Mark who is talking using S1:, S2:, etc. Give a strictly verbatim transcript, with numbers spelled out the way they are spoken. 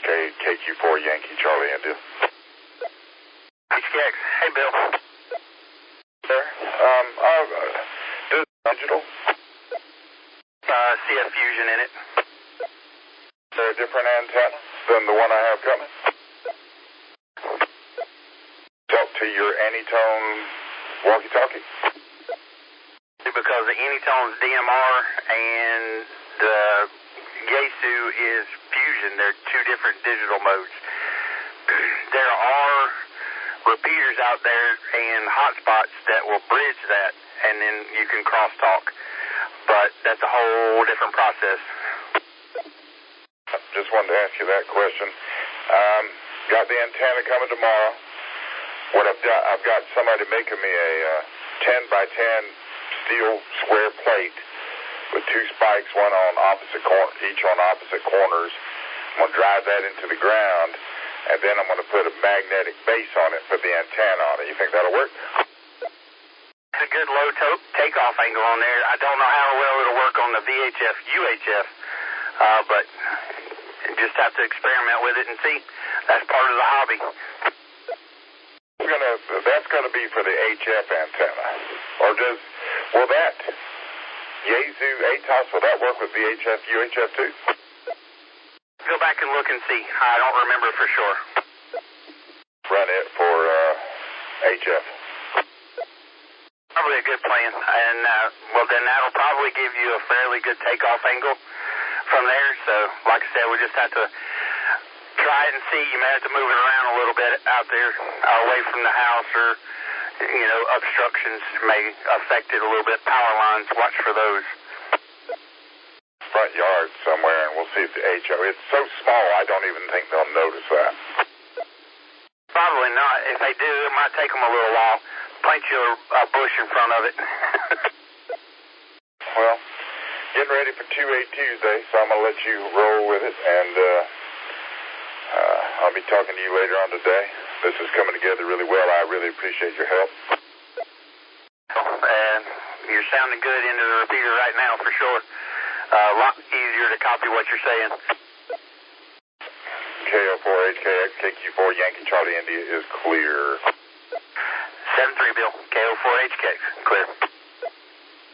S1: K, K Q four Yankee Charlie India.
S2: H K X. Hey, Bill.
S1: There. Um, uh, does digital?
S2: Uh, C F Fusion in it.
S1: Is there a different antenna than the one I have coming? Talk to your Anytone walkie-talkie?
S2: Because the Anytone's D M R and the Yaesu is Fusion. They're two different digital modes. There are repeaters out there and hotspots that will bridge that, and then you can crosstalk. But that's a whole different process.
S1: Just wanted to ask you that question. Um, got the antenna coming tomorrow. What I've got, I've got somebody making me a uh, ten by ten steel square plate with two spikes, one on opposite cor- each on opposite corners. I'm going to drive that into the ground, and then I'm going to put a magnetic base on it, put the antenna on it. You think that'll work?
S2: It's a good low to- takeoff angle on there. I don't know how well it'll work on the V H F, U H F, uh, but just have to experiment with it and see. That's part of the hobby.
S1: Gonna, that's going to be for the H F antenna. Or does, will that Yaesu A T O S, will that work with V H F, U H F too?
S2: Go back and look and see. I don't remember for sure.
S1: Run it for uh, H F.
S2: Probably a good plan. And, uh, well, then that'll probably give you a fairly good takeoff angle from there. So, like I said, we just have to try it and see. You may have to move it around a little bit out there, uh, away from the house, or, you know, obstructions may affect it a little bit. Power lines, watch for those.
S1: Front yard somewhere, and we'll see if the H F, it's so small, I don't even think they'll notice that.
S2: Probably not. If they do, it might take them a little while. Plant you a, a bush in front of it.
S1: Well, getting ready for two eight Tuesday, so I'm going to let you roll with it, and uh, uh, I'll be talking to you later on today. This is coming together really well. I really appreciate your help.
S2: And you're sounding good into the repeater right now, for sure. Uh, a lot easier to copy what you're saying.
S1: K O four H K X, K Q four Yankee Charlie India is clear.
S2: seven three, Bill. K O four H K X, clear.